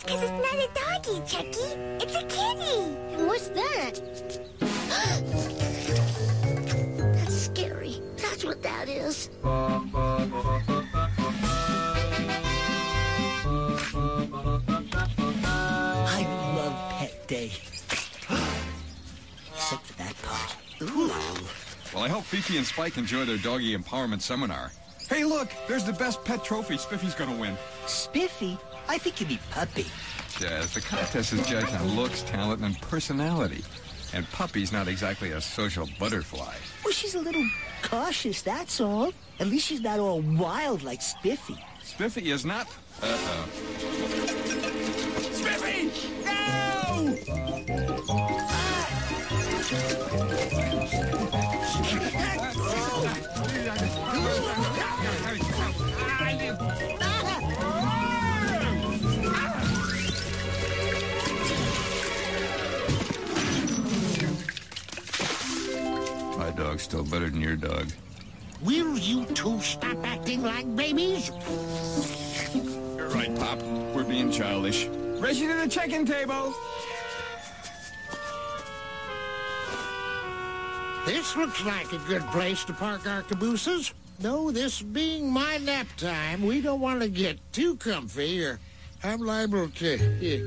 That's because it's not a doggy, Chucky. It's a kitty. What's that? That's scary. That's what that is. I love Pet Day. Except for that part. Ooh. Well, I hope Fifi and Spike enjoy their doggy empowerment seminar. Hey, look, there's the best pet trophy Spiffy's gonna win. Spiffy? I think you'd be Puppy. Yes, the contest is judged on looks, talent, and personality. And Puppy's not exactly a social butterfly. Well, she's a little cautious, that's all. At least she's not all wild like Spiffy. Spiffy is not... Spiffy! No! My dog's still better than your dog. Will you two stop acting like babies? You're right, Pop. We're being childish. Race you to the check-in table. This looks like a good place to park our cabooses. Though this being my nap time, we don't want to get too comfy or I'm liable to...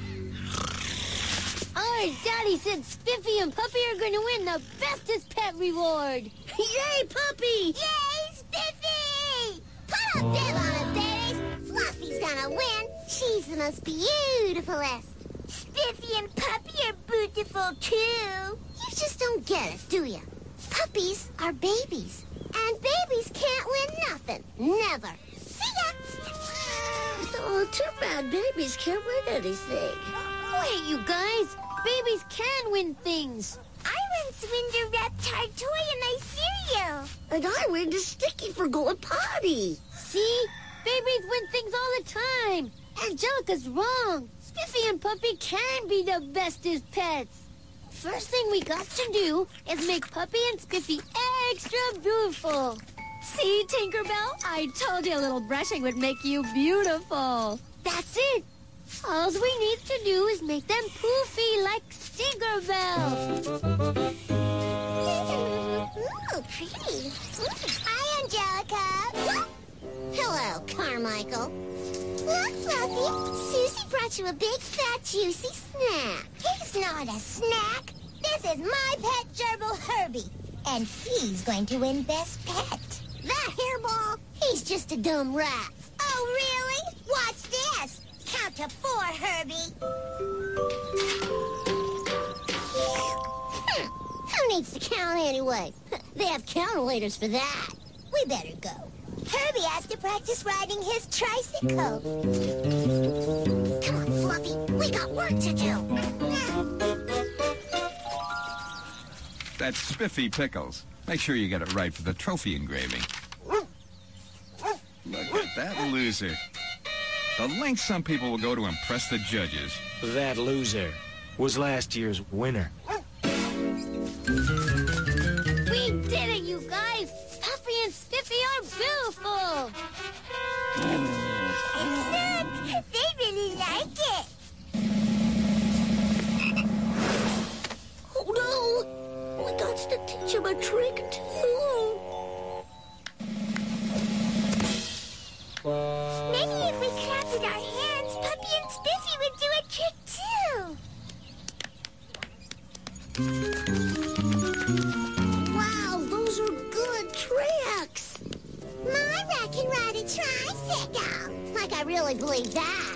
Our Daddy said Spiffy and Puppy are going to win the bestest pet reward. Yay, Puppy! Yay, Spiffy! Put a bib on it, babies. Fluffy's gonna win. She's the most beautifulest. Spiffy and Puppy are beautiful, too. You just don't get it, do you? Puppies are babies. And babies can't win nothing. Never. See ya! Oh, too bad babies can't win anything. Wait, you guys. Babies can win things. I once win the Reptar toy in my cereal. And I win the sticky for going potty. See? Babies win things all the time. Angelica's wrong. Spiffy and Puppy can be the bestest pets. First thing we got to do is make Puppy and Spiffy extra beautiful. See, Tinkerbell? I told you a little brushing would make you beautiful. That's it. All we need to do is make them poofy like Tinkerbell. Ooh, pretty. Hi, Angelica. Hello, Carmichael. Look, Fluffy. Susie brought you a big, fat, juicy snack. He's not a snack. This is my pet gerbil, Herbie. And he's going to win Best Pet. That hairball, he's just a dumb rat. Oh, really? Watch this. Count to 4, Herbie. Who needs to count anyway? They have counterlators for that. We better go. Herbie has to practice riding his tricycle. Come on, Fluffy. We got work to do. That's Spiffy Pickles. Make sure you get it right for the trophy engraving. Look at that loser. The lengths some people will go to impress the judges. That loser was last year's winner. We did it, you guys. Puffy and Spiffy are beautiful. Look, they really like it. Oh, no. We got to teach him a trick, too. Maybe if we clapped with our hands, Puppy and Spiffy would do a trick, too. Wow, those are good tricks. My rat can ride a tricycle. Like I really believe that.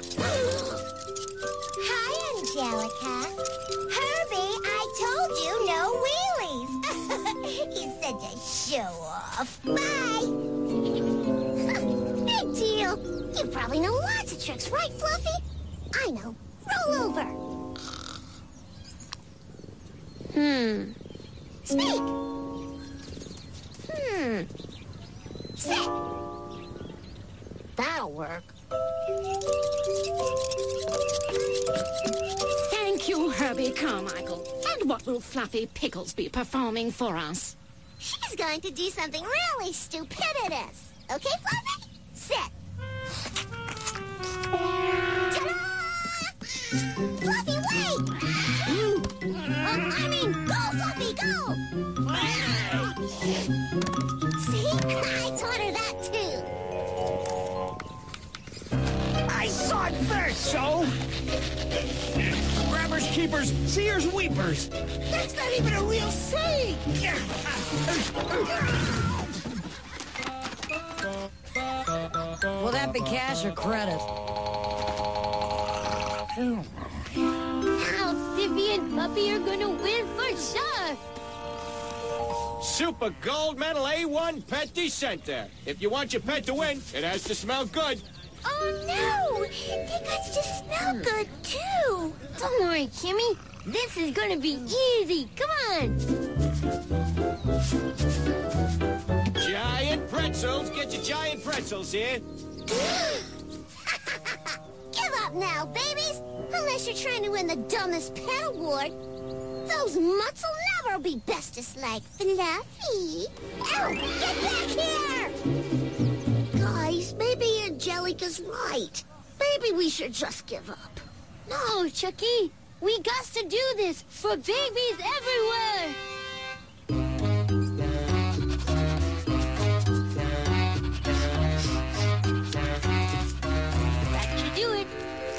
Hi, Angelica. Herbie, I told you no wheelies. He's such a show-off. Bye. Big deal. You probably know lots of tricks, right, Fluffy? I know. Roll over. Speak. Sit. That'll work. Thank you, Herbie Carmichael. And what will Fluffy Pickles be performing for us? She's going to do something really stupiditous. Okay, Fluffy? Sit. Ta-da! Fluffy, wait! I mean, go, Fluffy, go! See? I taught her that, too. I saw it first, so... Grabbers, keepers, seers, weepers. That's not even a real saying! Will that be cash or credit? Now Spiffy and Puppy are gonna win for sure. Super gold medal A1 pet decenter. If you want your pet to win, it has to smell good. Oh, no! They got to smell good, too. Don't worry, Kimmy. This is gonna be easy. Come on. Giant pretzels. Get your giant pretzels here. Give up now, babies! Unless you're trying to win the dumbest pet award. Those mutts will never be bestest like Fluffy. Ow! Get back here! Guys, maybe Angelica's right. Maybe we should just give up. No, Chucky. We got to do this for babies everywhere. That should do it.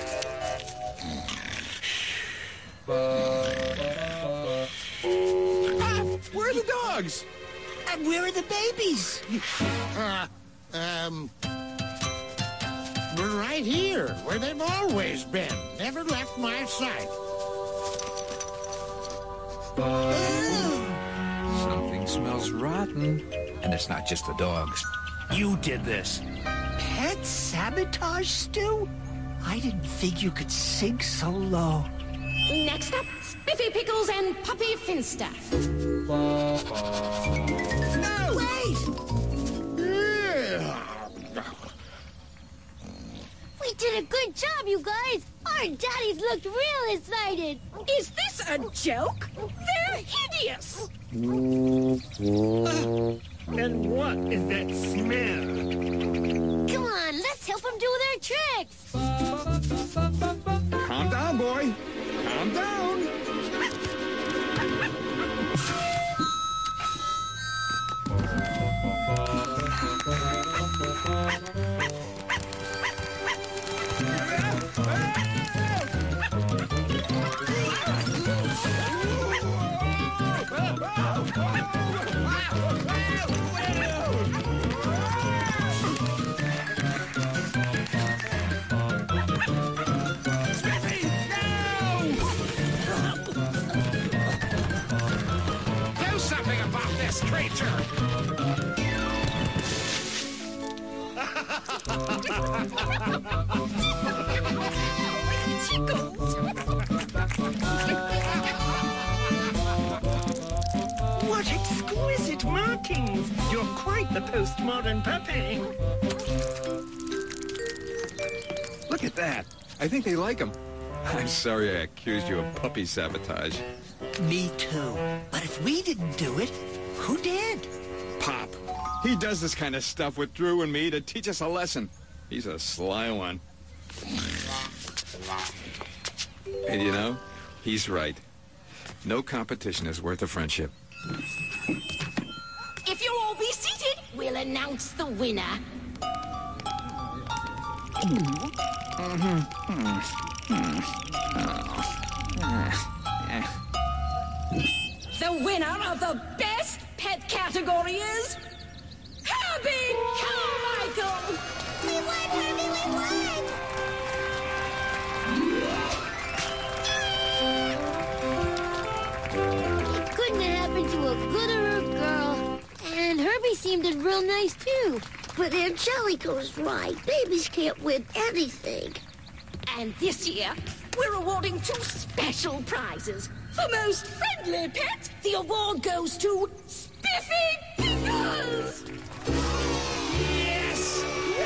Where are the dogs? And where are the babies? We're right here, where they've always been. Never left my sight. Something smells rotten. And it's not just the dogs. You did this. Pet sabotage, Stu? I didn't think you could sink so low. Next up, Spiffy Pickles and Puppy Finster. No! Wait! We did a good job, you guys. Our daddies looked real excited. Is this a joke? They're hideous. And what is that smell? Come on, let's help them do their tricks. Calm down, boy. Calm down. Do something about this creature. What exquisite markings! You're quite the postmodern puppy. Look at that. I think they like him. I'm sorry I accused you of puppy sabotage. Me too. But if we didn't do it, who did? Pop. He does this kind of stuff with Drew and me to teach us a lesson. He's a sly one. And you know, he's right. No competition is worth a friendship. If you'll all be seated, we'll announce the winner. The winner of the best pet category is Herbie Carmichael. We won, Herbie, we won! It couldn't have happened to a gooder girl. And Herbie seemed real nice, too. But Angelica was right. Babies can't win anything. And this year, we're awarding 2 special prizes. For most friendly pet, the award goes to Spiffy Pickles! Yes!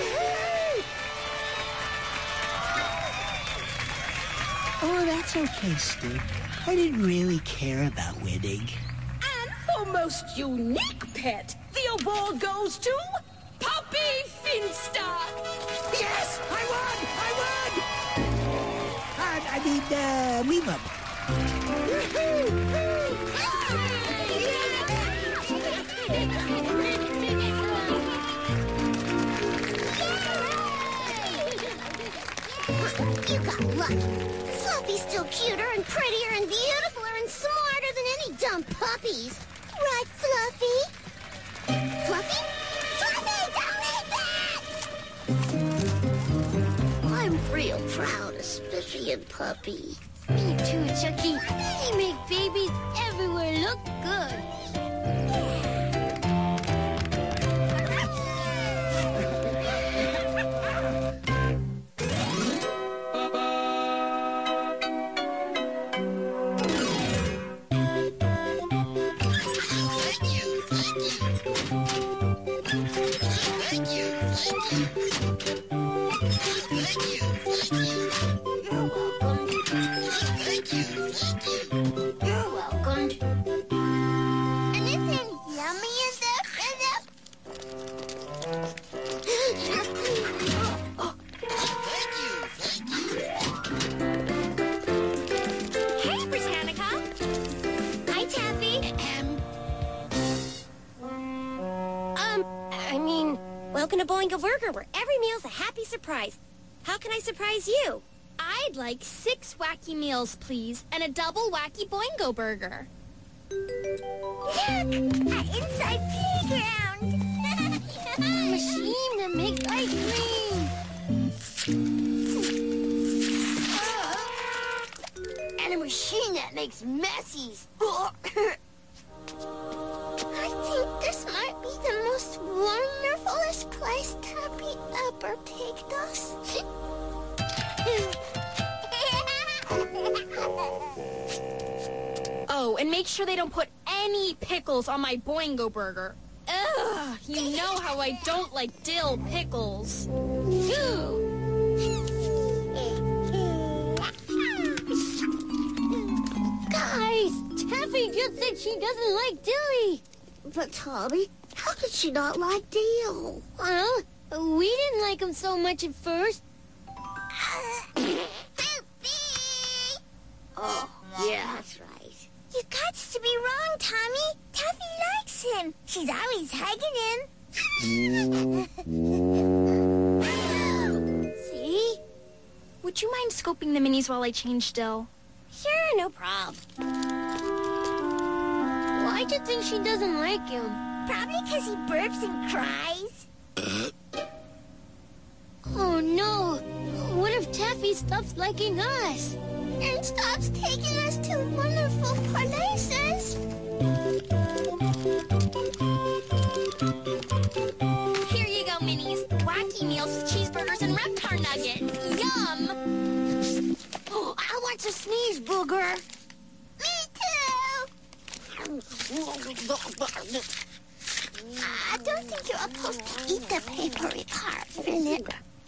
Oh, that's okay, Stu. I didn't really care about winning. And for most unique pet, the award goes to Puppy Finster! Yes! I won! I won! Weave 'em. You got lucky. Fluffy's still cuter and prettier and beautifuler and smarter than any dumb puppies. Right, Fluffy? Fluffy? Fluffy, don't eat that! I'm real proud of Spiffy and Puppy. Me too, Chucky. They make babies everywhere look good. You're welcome. Anything yummy in there? Hey, Britannica. Hi, Taffy. Welcome to Boingo Burger, where every meal's a happy surprise. How can I surprise you? I'd like 6 wacky meals, please, and a double wacky Boingo burger. Look! An inside playground! A machine that makes ice cream. And a machine that makes messies. I think this might be the most wonderfulest place Taffy ever picked us. Oh, and make sure they don't put any pickles on my Boingo burger. Ugh, you know how I don't like dill pickles. Guys, Taffy just said she doesn't like dilly. But, Tommy, how could she not like Deal? Well, we didn't like him so much at first. Oh, yeah, that's right. You got to be wrong, Tommy. Taffy likes him. She's always hugging him. See? Would you mind scoping the minis while I change Dill? Sure, no problem. Why do you think she doesn't like him? Probably because he burps and cries. Oh, no. What if Taffy stops liking us? And stops taking us to wonderful places. Here you go, minis. Wacky meals with cheeseburgers and Reptar nuggets. Yum! Oh, I want to sneeze, Booger. Me too. I don't think you're supposed to eat the papery part, Philip.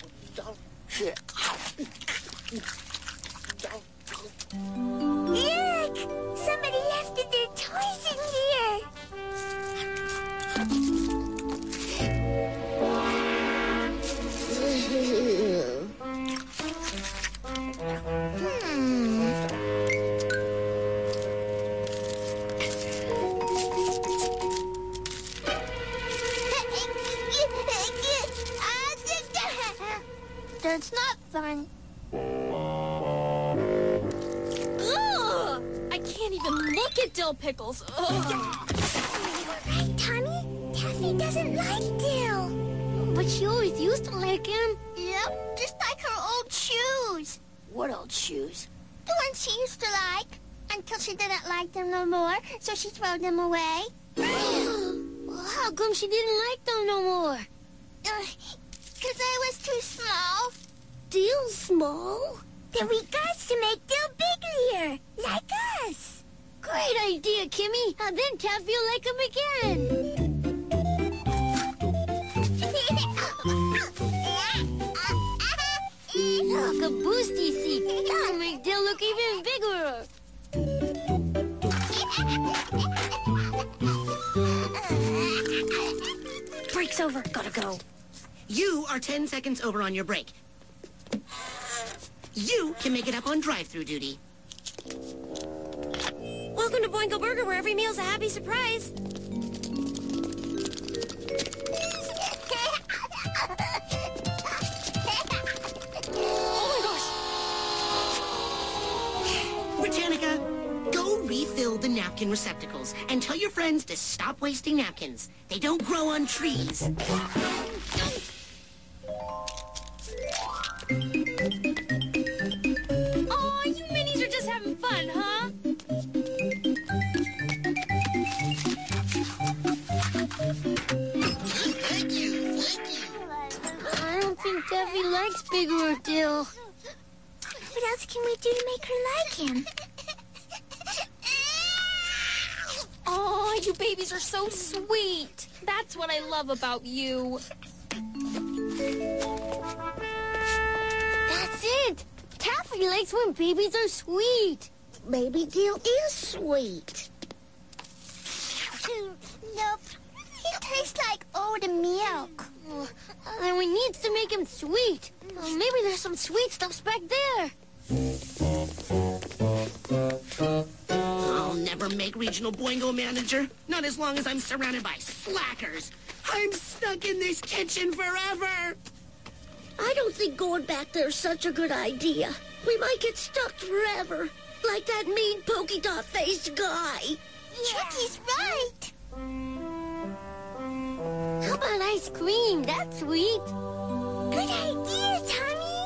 Look! Somebody left their toys in here. That's not fun. Ugh! I can't even look at dill pickles. Ugh. Right, Tommy? Taffy doesn't like Dill. But she always used to like him. Yep, just like her old shoes. What old shoes? The ones she used to like. Until she didn't like them no more, so she threw them away. Well, how come she didn't like them no more? Because I was too small. Dill small? Then we got to make Dill bigger, like us. Great idea, Kimmy. And then Taffy will like him again. Look, a boosty seat. That'll make Dill look even bigger. Break's over. Gotta go. You are 10 seconds over on your break. You can make it up on drive-through duty. Welcome to Boingo Burger, where every meal's a happy surprise. Britannica, go refill the napkin receptacles and tell your friends to stop wasting napkins. They don't grow on trees. Aw, you minis are just having fun, huh? Thank you. I don't think Debbie likes Big or Dill. What else can we do to make her like him? Aw, you babies are so sweet. That's what I love about you. That's it. Taffy likes when babies are sweet. Baby Dill is sweet. Nope. He tastes like old milk. Then we need to make him sweet. Maybe there's some sweet stuff back there. I'll never make regional Boingo manager. Not as long as I'm surrounded by slackers. I'm stuck in this kitchen forever. I don't think going back there's such a good idea. We might get stuck forever. Like that mean polka dot faced guy. Chucky's right. How about ice cream? That's sweet. Good idea, Tommy.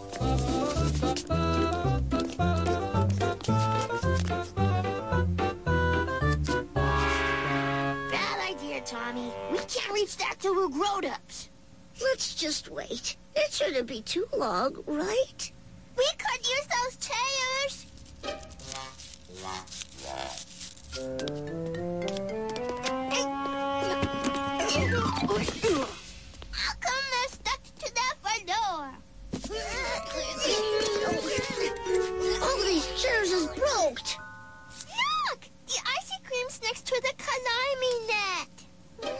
Bad idea, Tommy. We can't reach that till we're grown-ups. Let's just wait. It shouldn't be too long, right? We could use those chairs. How come they're stuck to the front door? All these chairs is broke. Look! The ice cream's next to the climbing net.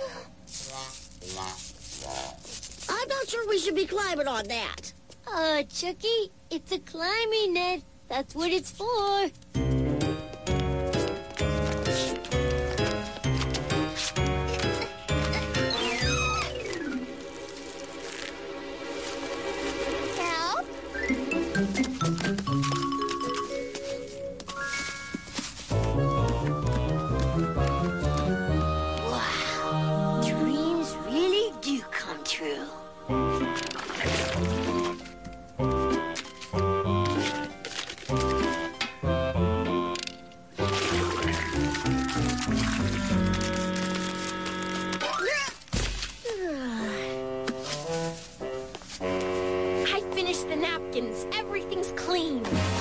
I'm not sure we should be climbing on that. Chucky, it's a climbing net. That's what it's for. Help? Wow. Dreams really do come true. I finished the napkins. Everything's clean.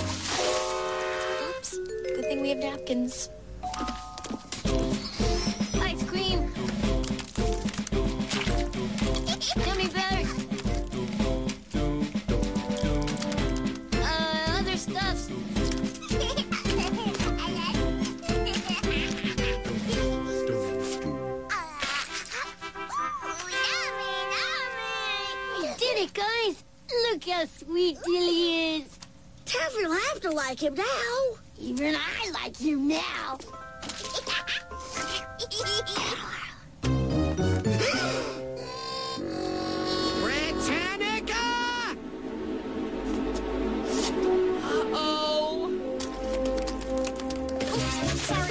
Oops. Good thing we have napkins. Ice cream. Gummy bears. Other stuff. We did it, guys. Look how sweet Dilly is. Taffy will have to like him now. Even I like him now. Britannica! Uh-oh. Oops, sorry.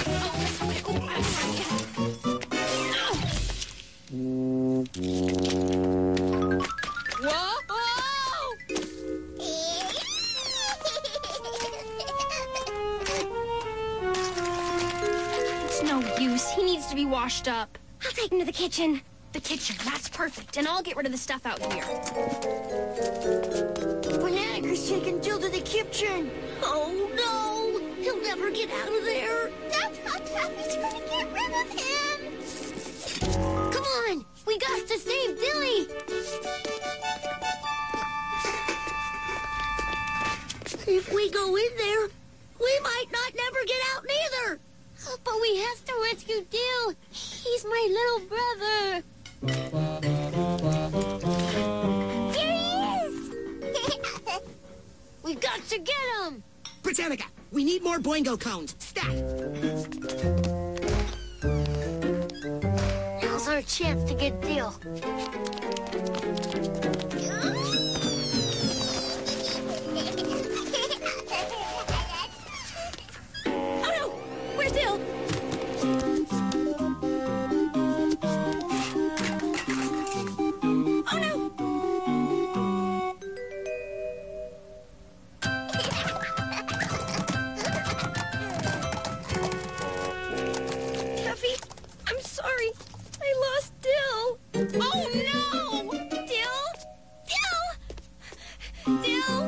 Whoa! It's no use. He needs to be washed up. I'll take him to the kitchen. The kitchen, that's perfect. And I'll get rid of the stuff out here. Banana's taking Dill to the kitchen. Oh, no. He'll never get out of there. That's how Taffy's gonna get rid of him. Come on. We got to save Dilly. If we go in there, we might not never get out neither. But we have to rescue Dill. He's my little brother. Here he is. We got to get him! Britannica, we need more Boingo cones. Stat! Now's our chance to get Dill. Oh no! Where's Dill? Oh no! Tuffy, I'm sorry. I lost Dill. Oh no! Dill? Dill? Dill?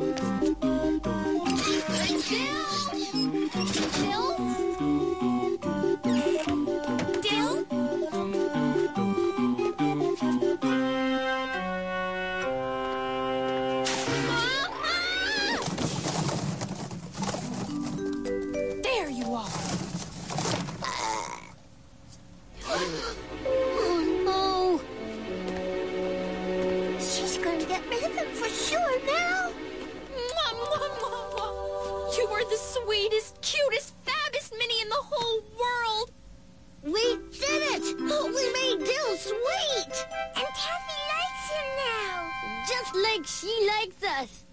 Dill? Dill? There you are. Oh, no. She's gonna get rid of him for sure now. You were the sweetest, cutest, fabbest Minnie in the whole world. We did it! We made Dill sweet! And Taffy likes him now. Just like she likes us.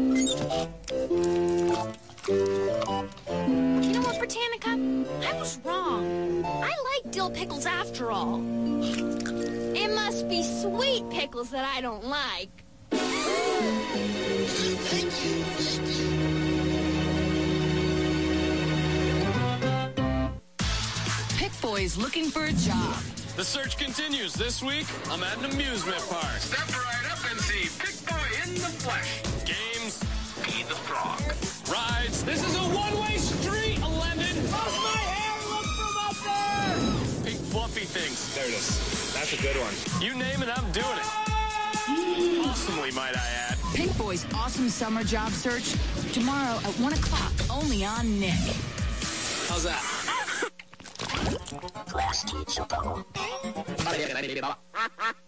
You know what, Britannica? I was wrong. I like dill pickles after all. It must be sweet pickles that I don't like. Pick Boy's looking for a job. The search continues. This week, I'm at an amusement park. Step right up and see Pick Boy in the flesh. Games. Feed the frog. Rides. This is a one-way street, Lemon. How's my hair look from up there? Pink fluffy things. There it is. That's a good one. You name it, I'm doing it. Awesomely, might I add. Pick Boy's awesome summer job search tomorrow at 1 o'clock only on Nick. How's that? Class teacher.